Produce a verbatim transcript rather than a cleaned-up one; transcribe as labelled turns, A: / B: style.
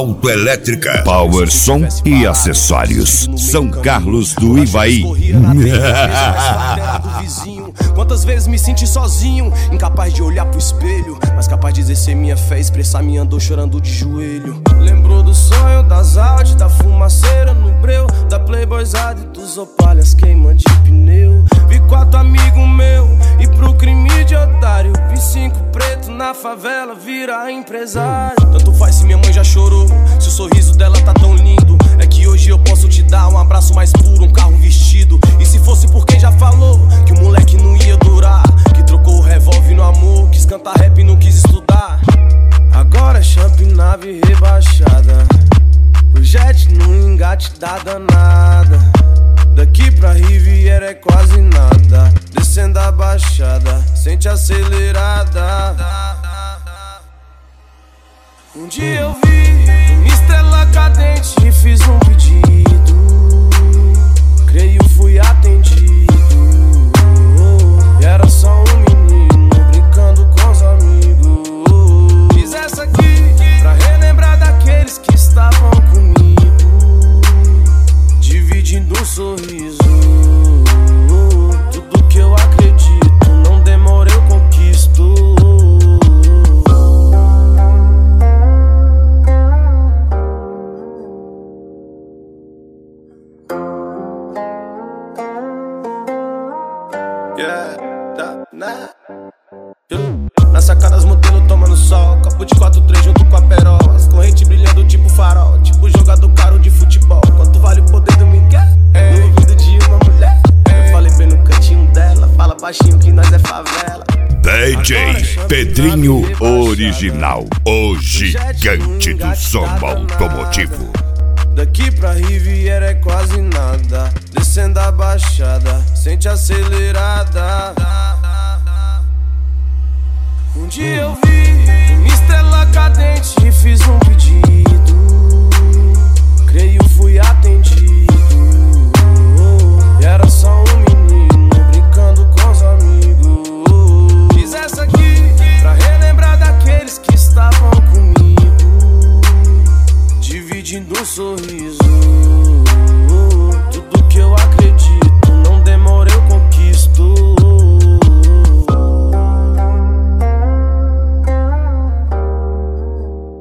A: Autoelétrica, Power Som e Acessórios, São Carlos do Ivaí.
B: Quantas vezes me senti sozinho, incapaz de olhar pro espelho, mas capaz de exercer minha fé, expressar minha dor chorando de joelho. Lembrou do sonho, das Audi, da fumaceira no breu, da playboyzada e dos opalhas queima de pneu. Vi quatro amigos meu e pro crime de otário, vi cinco preto na favela virar empresário. Tanto faz se minha mãe já chorou, se o sorriso dela tá tão lindo. É que hoje eu posso te dar um abraço mais puro, um carro vestido. E se fosse por quem já falou que o moleque não ia durar, que trocou o revólver no amor, quis cantar rap e não quis estudar. Agora é champ, nave rebaixada, o jet no engate da danada. Daqui pra Riviera é quase nada, descendo a baixada, sente acelerada. Um dia eu vi uma estrela cadente e fiz um pedido, creio fui atendido. E era só um menino brincando com os amigos. Fiz essa aqui pra relembrar daqueles que estavam comigo, dividindo um sorriso. Tudo que eu acredito, não demora eu conquisto. Yeah, tá, né? Na sacada as modelos tomando sol, copo de quatro três junto com a perola, corrente brilhando tipo farol, tipo jogador caro de futebol. Quanto vale o poder do Miguel? É. No ouvido de uma mulher, é. Eu falei bem no cantinho dela, fala baixinho que nós é favela.
A: D J Pedrinho Original, o gigante do som automotivo.
B: Daqui pra Riviera é quase nada, descendo a baixada, sente acelerada. Um dia eu vi uma estrela cadente e fiz um pedido, creio fui atendido. E era só um menino brincando com os amigos. Fiz essa aqui pra relembrar daqueles que estavam comigo, dividindo um sorriso.